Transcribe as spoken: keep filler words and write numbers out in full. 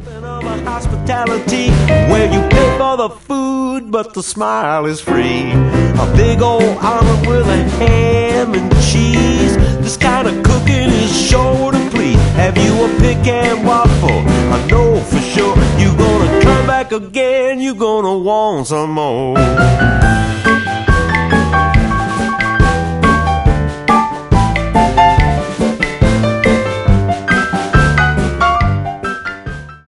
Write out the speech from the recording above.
Of a hospitality where you pay for the food, but the smile is free. A big old omelet with a ham and cheese. This kind of cooking is sure to please. Have you a pecan waffle? I know for sure you're gonna come back again. You're gonna want some more.